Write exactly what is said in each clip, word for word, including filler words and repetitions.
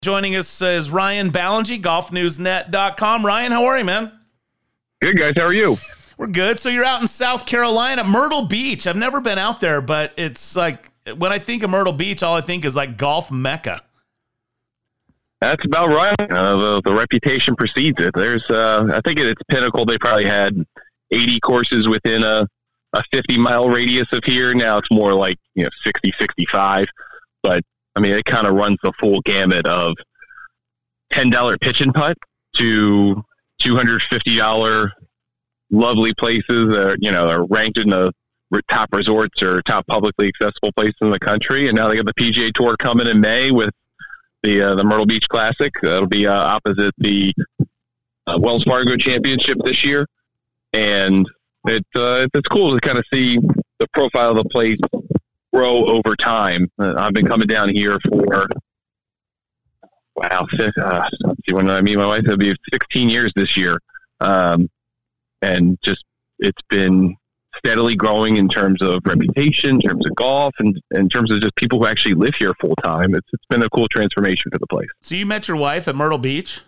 Joining us is Ryan Ballengee, golf news net dot com. Ryan, how are you, man? Good, guys. How are you? We're good. So you're out in South Carolina, Myrtle Beach. I've never been out there, but it's like, when I think of Myrtle Beach, all I think is like golf mecca. That's about right. Uh, the, the reputation precedes it. There's, uh, I think at its pinnacle, they probably had eighty courses within a, a fifty mile radius of here. Now it's more like, you know, sixty, sixty-five. But I mean, it kind of runs the full gamut of ten dollar pitch and putt to two hundred fifty dollar lovely places that, you know, are ranked in the top resorts or top publicly accessible places in the country. And now they got the P G A Tour coming in May with the uh, the Myrtle Beach Classic. That'll be uh, opposite the uh, Wells Fargo Championship this year. And it, uh, it's cool to kind of see the profile of the place grow over time. Uh, I've been coming down here for, wow, six, uh, let's see, when I meet my wife, it'll be sixteen years this year. Um, and just, it's been steadily growing in terms of reputation, in terms of golf, and in terms of just people who actually live here full time. It's It's been a cool transformation for the place. So you met your wife at Myrtle Beach?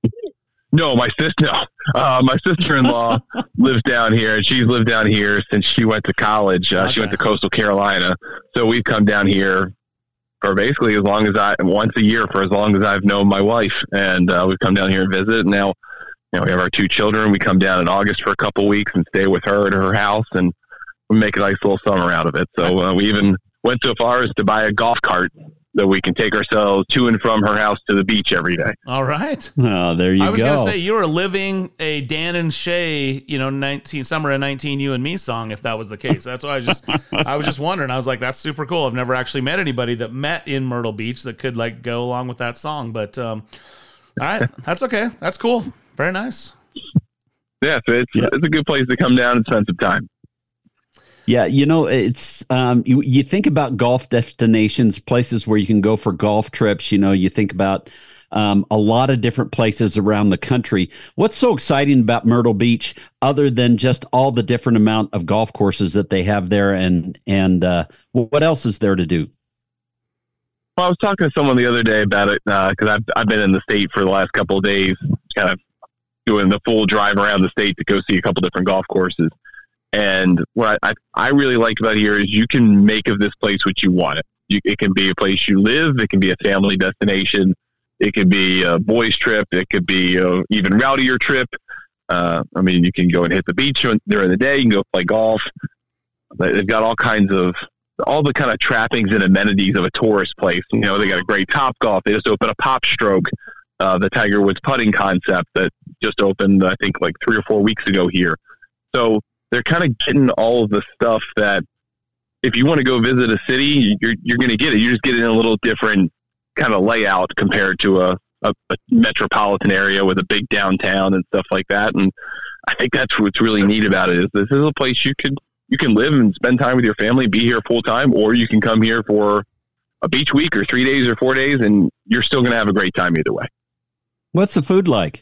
No, my sister, no. Uh, my sister-in-law lives down here, and she's lived down here since she went to college. Uh, okay. She went to Coastal Carolina. So we've come down here for basically as long as I, once a year for as long as I've known my wife. And uh, we've come down here and visit. Now, you know, we have our two children. We come down in August for a couple of weeks and stay with her at her house, and we make a nice little summer out of it. So uh, we even went so far as to buy a golf cart that we can take ourselves to and from her house to the beach every day. All right. Oh, there you go. I was going to say, you were living a Dan and Shay, you know, nineteen summer of nineteen You and Me song, if that was the case. That's why I was just, I was just wondering. I was like, that's super cool. I've never actually met anybody that met in Myrtle Beach that could like go along with that song. But um, all right, that's okay. That's cool. Very nice. Yeah, so it's, yeah. it's a good place to come down and spend some time. Yeah, you know, it's um, you, you think about golf destinations, places where you can go for golf trips. You know, you think about um, a lot of different places around the country. What's so exciting about Myrtle Beach, other than just all the different amount of golf courses that they have there, and and uh, what else is there to do? Well, I was talking to someone the other day about it because uh, I've I've been in the state for the last couple of days, kind of doing the full drive around the state to go see a couple different golf courses. And what I, I really like about here is you can make of this place what you want it. You, it can be a place you live. It can be a family destination. It could be a boys trip. It could be a even rowdier trip. Uh, I mean, you can go and hit the beach during the day. You can go play golf. They've got all kinds of, all the kind of trappings and amenities of a tourist place. You know, they got a great Topgolf. They just opened a Pop Stroke, uh, the Tiger Woods putting concept that just opened, I think, like three or four weeks ago here. So they're kind of getting all of the stuff that if you want to go visit a city, you're you're going to get it. You just get it in a little different kind of layout compared to a, a, a metropolitan area with a big downtown and stuff like that. And I think that's what's really neat about it is this is a place you could you can live and spend time with your family, be here full time, or you can come here for a beach week or three days or four days, and you're still going to have a great time either way. What's the food like?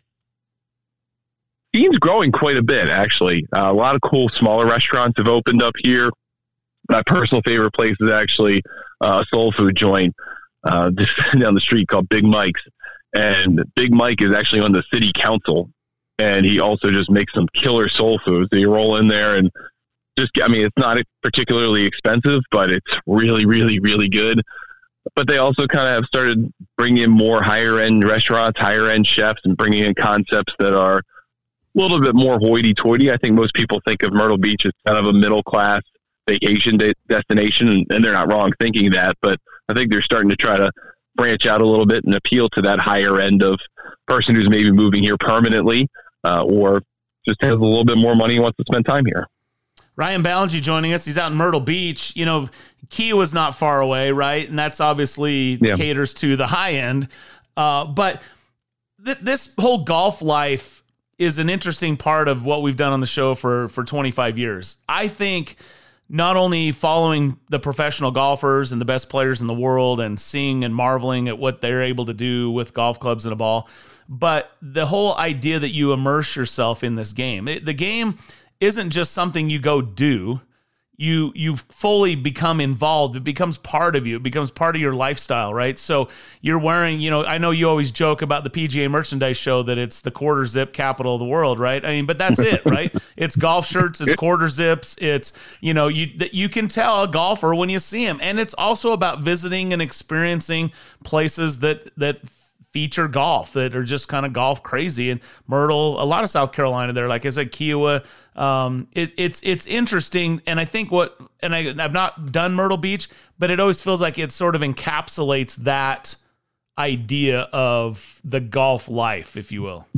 Scene's growing quite a bit, actually. Uh, a lot of cool smaller restaurants have opened up here. My personal favorite place is actually uh, a soul food joint uh, just down the street called Big Mike's. And Big Mike is actually on the city council, and he also just makes some killer soul food. So you roll in there and just, I mean, it's not particularly expensive, but it's really, really, really good. But they also kind of have started bringing in more higher end restaurants, higher end chefs, and bringing in concepts that are a little bit more hoity-toity. I think most people think of Myrtle Beach as kind of a middle-class vacation de- destination, and, and they're not wrong thinking that, but I think they're starting to try to branch out a little bit and appeal to that higher end of person who's maybe moving here permanently uh, or just has a little bit more money and wants to spend time here. Ryan Ballengee joining us. He's out in Myrtle Beach. You know, Key was not far away, right? And that's obviously yeah. caters to the high end. Uh, but th- this whole golf life is an interesting part of what we've done on the show for, for twenty-five years. I think not only following the professional golfers and the best players in the world and seeing and marveling at what they're able to do with golf clubs and a ball, but the whole idea that you immerse yourself in this game. It, the game isn't just something you go do. you you fully become involved. It becomes part of you. It becomes part of your lifestyle, right? So you're wearing, you know, I know you always joke about the P G A merchandise show that it's the quarter zip capital of the world, right? I mean, but that's it, right? It's golf shirts, it's quarter zips, it's, you know, you that you can tell a golfer when you see him. And it's also about visiting and experiencing places that that feature golf, that are just kind of golf crazy. And Myrtle, a lot of South Carolina there, like I said, Kiowa. Um, it, it's it's interesting, and I think what, and I, I've not done Myrtle Beach, but it always feels like it sort of encapsulates that idea of the golf life, if you will.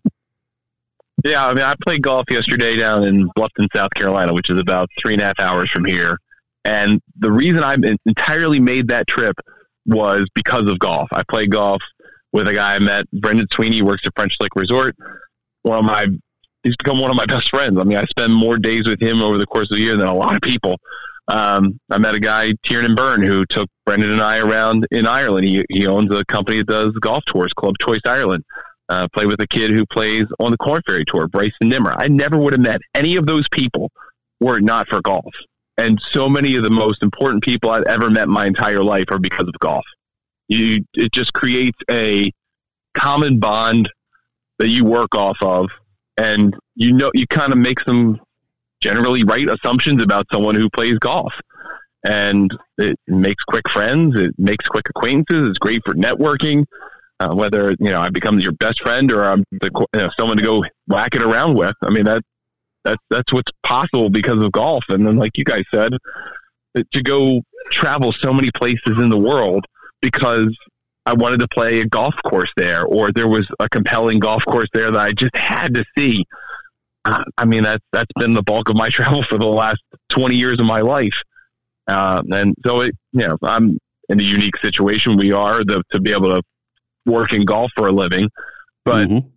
Yeah, I mean, I played golf yesterday down in Bluffton, South Carolina, which is about three and a half hours from here. And the reason I entirely made that trip was because of golf. I played golf with a guy I met, Brendan Sweeney, works at French Lick Resort. One of my, he's become one of my best friends. I mean, I spend more days with him over the course of the year than a lot of people. Um, I met a guy, Tiernan Byrne, who took Brendan and I around in Ireland. He he owns a company that does golf tours, Club Choice Ireland. Uh, played with a kid who plays on the Corn Ferry Tour, Bryson Nimmer. I never would have met any of those people were it not for golf. And so many of the most important people I've ever met in my entire life are because of golf. You, it just creates a common bond that you work off of, and you know, you kind of make some generally right assumptions about someone who plays golf, and it makes quick friends. It makes quick acquaintances. It's great for networking, uh, whether, you know, I become your best friend or I'm the, you know, someone to go whack it around with. I mean, that, that's, that's what's possible because of golf. And then, like you guys said, to go travel so many places in the world because I wanted to play a golf course there, or there was a compelling golf course there that I just had to see. Uh, I mean, that's, that's been the bulk of my travel for the last twenty years of my life. Uh, and so it, you know, I'm in a unique situation. We are the, to be able to work in golf for a living, but mm-hmm.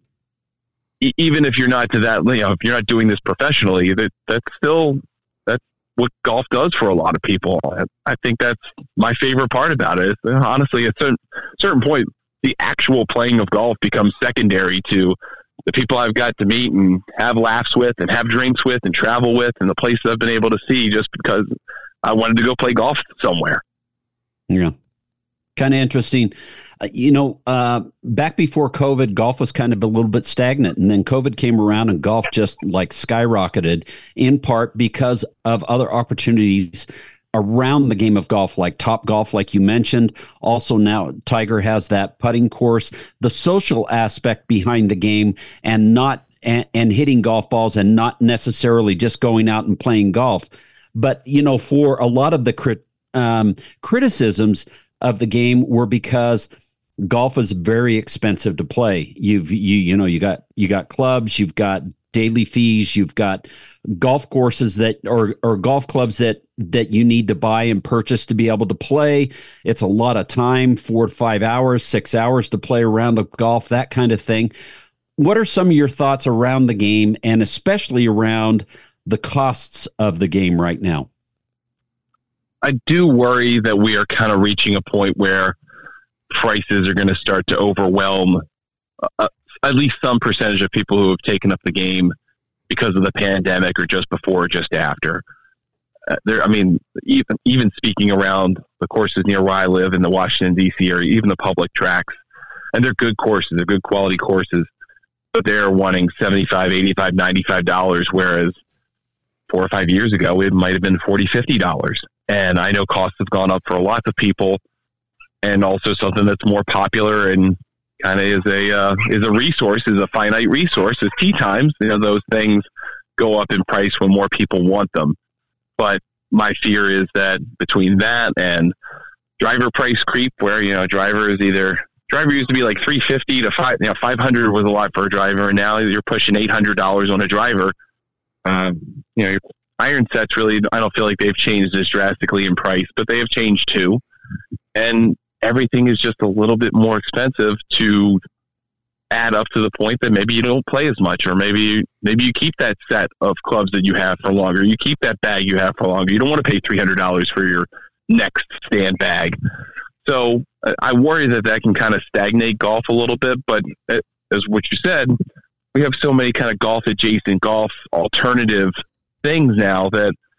e- even if you're not to that, you know, if you're not doing this professionally, that that's still, that's what golf does for a lot of people. I think that's my favorite part about it. Is, honestly, at a certain, certain point, the actual playing of golf becomes secondary to the people I've got to meet and have laughs with and have drinks with and travel with and the places I've been able to see just because I wanted to go play golf somewhere. Yeah. Kind of interesting. Uh, you know, uh, back before COVID, golf was kind of a little bit stagnant, and then COVID came around and golf just like skyrocketed, in part because of other opportunities around the game of golf, like Top Golf, like you mentioned. Also now Tiger has that putting course, the social aspect behind the game, and not and, and hitting golf balls and not necessarily just going out and playing golf. But, you know, for a lot of the crit, um, criticisms of the game were because golf is very expensive to play. You've, you, you know, you got, you got clubs, you've got daily fees, you've got golf courses that, or, or golf clubs that, that you need to buy and purchase to be able to play. It's a lot of time, four to five hours, six hours to play a round of golf, that kind of thing. What are some of your thoughts around the game, and especially around the costs of the game right now? I do worry that we are kind of reaching a point where prices are going to start to overwhelm uh, at least some percentage of people who have taken up the game because of the pandemic, or just before or just after. Uh, there, I mean, even even speaking around the courses near where I live in the Washington, D C area, even the public tracks, and they're good courses, they're good quality courses, but they're wanting seventy-five, eighty-five, ninety-five dollars, whereas four or five years ago, it might have been forty, fifty dollars. And I know costs have gone up for lots of people, and also something that's more popular and kind of is a uh, is a resource, is a finite resource, is tee times. You know, those things go up in price when more people want them. But my fear is that between that and driver price creep, where, you know, driver is either driver used to be like three fifty to five, you know, five hundred was a lot for a driver, and now you're pushing eight hundred dollars on a driver. Um, you know, your iron sets really, I don't feel like they've changed as drastically in price, but they have changed too. And everything is just a little bit more expensive to add up to the point that maybe you don't play as much, or maybe, maybe you keep that set of clubs that you have for longer. You keep that bag you have for longer. You don't want to pay three hundred dollars for your next stand bag. So I worry that that can kind of stagnate golf a little bit, but as what you said, we have so many kind of golf adjacent, golf alternative things now that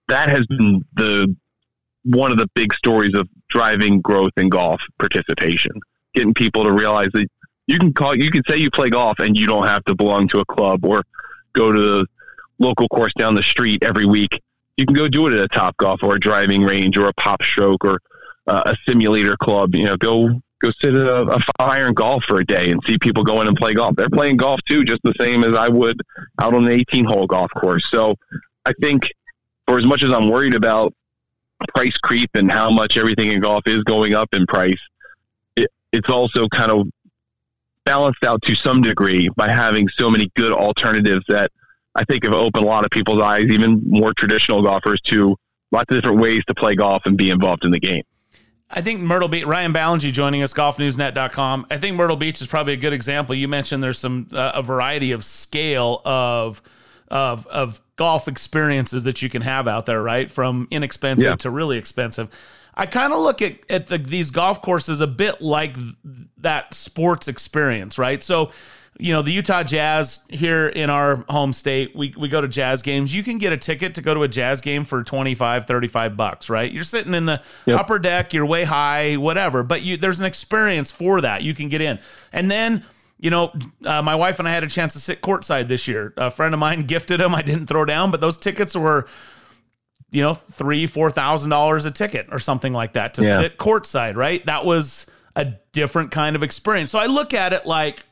that has been the one of the big stories of driving growth in golf participation, getting people to realize that you can call, you can say you play golf and you don't have to belong to a club or go to the local course down the street every week. You can go do it at a Topgolf or a driving range or a Pop Stroke or uh, a simulator club. You know, go go sit at a, a Fire and Golf for a day and see people go in and play golf. They're playing golf too, just the same as I would out on an eighteen-hole golf course. So I think for as much as I'm worried about price creep and how much everything in golf is going up in price, it, it's also kind of balanced out to some degree by having so many good alternatives that I think have opened a lot of people's eyes, even more traditional golfers, to lots of different ways to play golf and be involved in the game. I think Myrtle Beach, Ryan Ballingy joining us, golf news net dot com. I think Myrtle Beach is probably a good example. You mentioned there's some uh, a variety of scale of of of golf experiences that you can have out there, right? From inexpensive yeah. to really expensive. I kind of look at, at the, these golf courses a bit like th- that sports experience, right? So, you know, the Utah Jazz here in our home state, we, we go to Jazz games. You can get a ticket to go to a Jazz game for twenty-five, thirty-five bucks, right? You're sitting in the yep. upper deck, you're way high, whatever, but you, there's an experience for that. You can get in. And then, you know, uh, my wife and I had a chance to sit courtside this year. A friend of mine gifted them. I didn't throw down, but those tickets were, you know, three, four thousand dollars a ticket or something like that to yeah. sit courtside, right? That was a different kind of experience. So I look at it like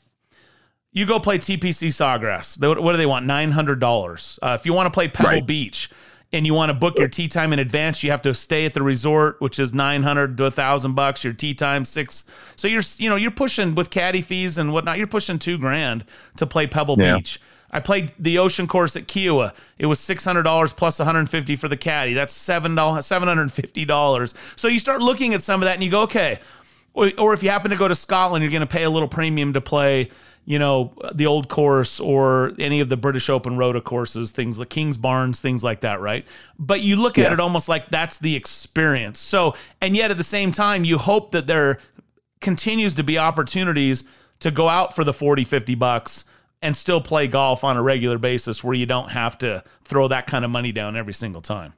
you go play T P C Sawgrass. They, what do they want? nine hundred dollars. Uh, if you want to play Pebble right. Beach and you want to book your tee time in advance, you have to stay at the resort, which is nine hundred to a thousand bucks. Your tee time six. So you're, you know, you're pushing with caddy fees and whatnot. You're pushing two grand to play Pebble yeah. Beach. I played the Ocean Course at Kiowa. It was six hundred dollars plus one hundred fifty dollars for the caddy. That's seven dollars, seven hundred fifty dollars. So you start looking at some of that and you go, okay. Or, or if you happen to go to Scotland, you're going to pay a little premium to play, you know, the Old Course or any of the British Open Rota courses, things like Kings Barnes, things like that, right? But you look yeah. at it almost like that's the experience. So, and yet at the same time, you hope that there continues to be opportunities to go out for the forty, fifty bucks and still play golf on a regular basis where you don't have to throw that kind of money down every single time.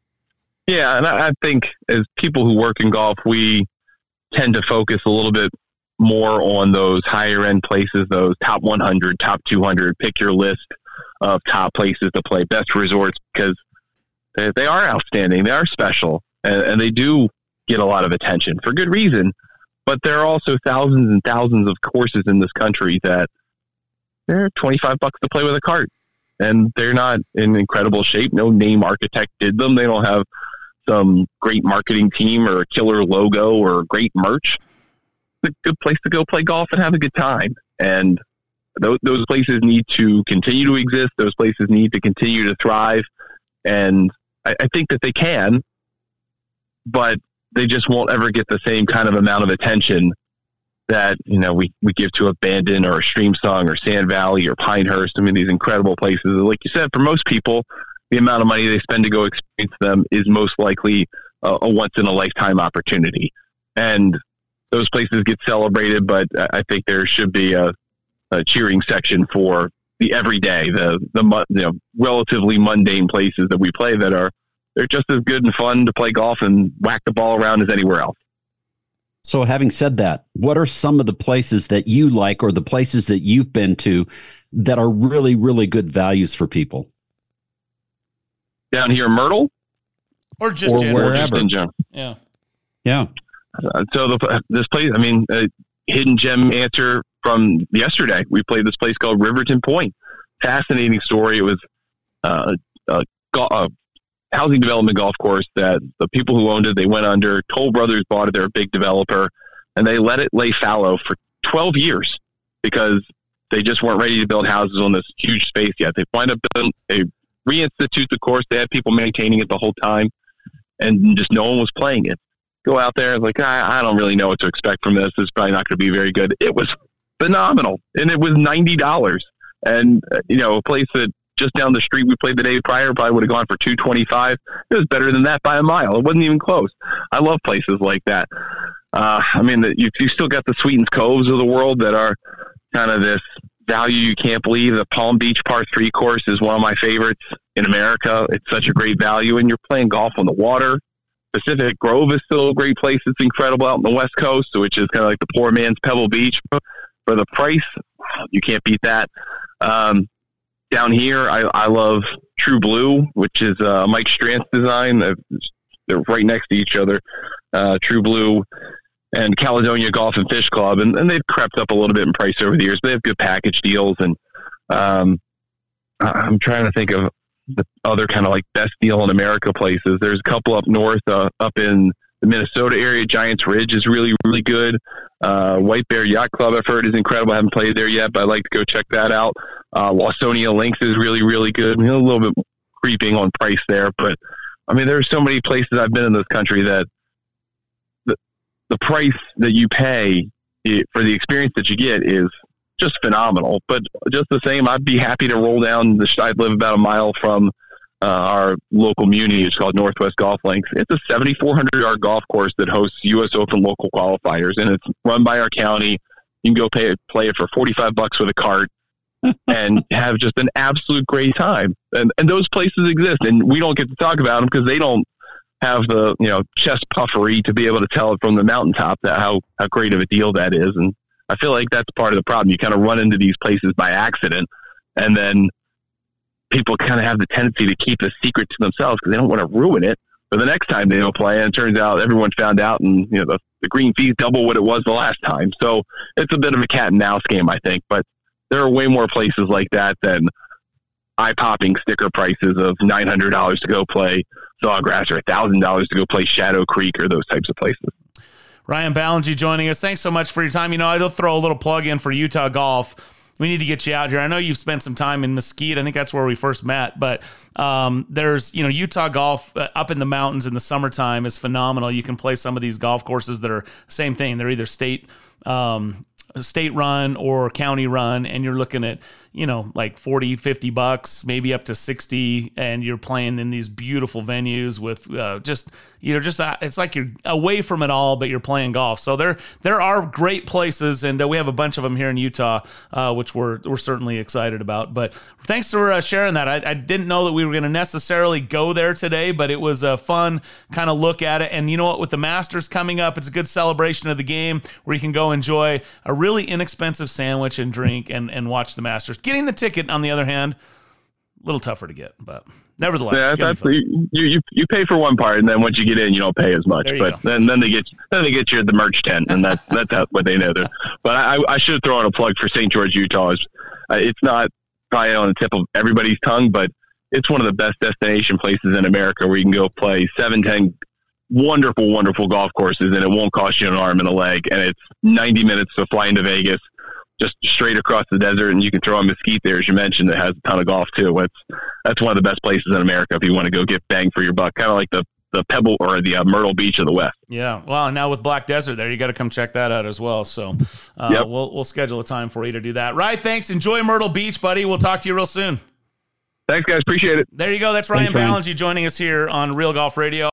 Yeah, and I think as people who work in golf, we tend to focus a little bit more on those higher end places, those top one hundred, top two hundred, pick your list of top places to play, best resorts, because they, they are outstanding. They are special, and, and they do get a lot of attention for good reason. But there are also thousands and thousands of courses in this country that they're twenty-five bucks to play with a cart, and they're not in incredible shape. No name architect did them. They don't have some great marketing team or a killer logo or great merch. It's a good place to go play golf and have a good time. And those, those places need to continue to exist. Those places need to continue to thrive. And I, I think that they can, but they just won't ever get the same kind of amount of attention that, you know, we, we give to Abandon or Stream Song or Sand Valley or Pinehurst. I mean, these incredible places. Like you said, for most people, the amount of money they spend to go experience them is most likely a, a once in a lifetime opportunity. And those places get celebrated, but I think there should be a, a cheering section for the everyday, the, the, you know, relatively mundane places that we play that are, they're just as good and fun to play golf and whack the ball around as anywhere else. So having said that, what are some of the places that you like or the places that you've been to that are really, really good values for people? Down here in Myrtle? Or just or general. wherever. Just in general. Yeah. Yeah. Uh, so the, this place, I mean, a hidden gem answer from yesterday. We played this place called Riverton Point. Fascinating story. It was uh, a, a, a housing development golf course that the people who owned it, they went under. Toll Brothers bought it. They're a big developer, and they let it lay fallow for twelve years because they just weren't ready to build houses on this huge space yet. They wind up building, they reinstitute the course. They had people maintaining it the whole time, and just no one was playing it. Go out there, like, I, I don't really know what to expect from this. It's probably not going to be very good. It was phenomenal, and it was ninety dollars. And, uh, you know, a place that just down the street we played the day prior probably would have gone for two twenty-five. It was better than that by a mile. It wasn't even close. I love places like that. Uh, I mean, the, you, you still got the Sweetens Coves of the world that are kind of this value you can't believe. The Palm Beach Par three course is one of my favorites in America. It's such a great value, and you're playing golf on the water. Pacific Grove is still a great place. It's incredible out on the West Coast, which is kind of like the poor man's Pebble Beach. For the price, you can't beat that. Um, down here, I, I love True Blue, which is uh, Mike Strantz design. They're, they're right next to each other. Uh, True Blue and Caledonia Golf and Fish Club, and, and they've crept up a little bit in price over the years, but they have good package deals. And um, I'm trying to think of the other kind of like best deal in America places. There's a couple up north, uh, up in the Minnesota area. Giants Ridge is really, really good. Uh, White Bear Yacht Club, I've heard, is incredible. I haven't played there yet, but I'd like to go check that out. Uh, Lawsonia Links is really, really good. I mean, a little bit creeping on price there, but I mean, there's so many places I've been in this country that the, the price that you pay it, for the experience that you get is just phenomenal. But just the same, I'd be happy to roll down the, I live about a mile from uh, our local community. It's called Northwest Golf Links. It's a seventy-four hundred yard golf course that hosts U S Open local qualifiers, and it's run by our county. You can go pay it, play it for forty-five bucks with a cart and have just an absolute great time. And, and those places exist, and we don't get to talk about them because they don't have the, you know, chest puffery to be able to tell it from the mountaintop that how, how great of a deal that is. And I feel like that's part of the problem. You kind of run into these places by accident, and then people kind of have the tendency to keep a secret to themselves because they don't want to ruin it. But the next time they go play, and it turns out everyone found out, and you know the, the green fee's double what it was the last time. So it's a bit of a cat and mouse game, I think. But there are way more places like that than eye-popping sticker prices of nine hundred dollars to go play Sawgrass or one thousand dollars to go play Shadow Creek or those types of places. Ryan Ballengee joining us. Thanks so much for your time. You know, I'll throw a little plug in for Utah Golf. We need to get you out here. I know you've spent some time in Mesquite. I think that's where we first met. But um, there's, you know, Utah Golf uh, up in the mountains in the summertime is phenomenal. You can play some of these golf courses that are same thing. They're either state um, state run or county run, and you're looking at, you know, like forty, fifty bucks, maybe up to sixty, and you're playing in these beautiful venues with uh, just, you know, just uh, it's like you're away from it all, but you're playing golf. So there there are great places, and uh, we have a bunch of them here in Utah, uh, which we're we're certainly excited about. But thanks for uh, sharing that. I, I didn't know that we were going to necessarily go there today, but it was a fun kind of look at it. And you know what? With the Masters coming up, it's a good celebration of the game where you can go enjoy a really inexpensive sandwich and drink and, and watch the Masters. Getting the ticket, on the other hand, a little tougher to get, but nevertheless, yeah, that's you, you you pay for one part, and then once you get in, you don't pay as much. But go. then then they get then they get you at the merch tent, and that's that's how, what they know. There. But I, I should throw in a plug for Saint George, Utah. It's, uh, it's not probably on the tip of everybody's tongue, but it's one of the best destination places in America where you can go play seven, ten wonderful, wonderful golf courses, and it won't cost you an arm and a leg, and it's ninety minutes to fly into Vegas, just straight across the desert, and you can throw in Mesquite there, as you mentioned, that has a ton of golf too. It's that's one of the best places in America if you want to go get bang for your buck, kind of like the the Pebble or the uh, Myrtle Beach of the West. Yeah, well, and now with Black Desert there, you got to come check that out as well. So uh, yep. we'll we'll schedule a time for you to do that. Right, thanks. Enjoy Myrtle Beach, buddy. We'll talk to you real soon. Thanks, guys. Appreciate it. There you go. That's Ryan Ballengee joining us here on Real Golf Radio.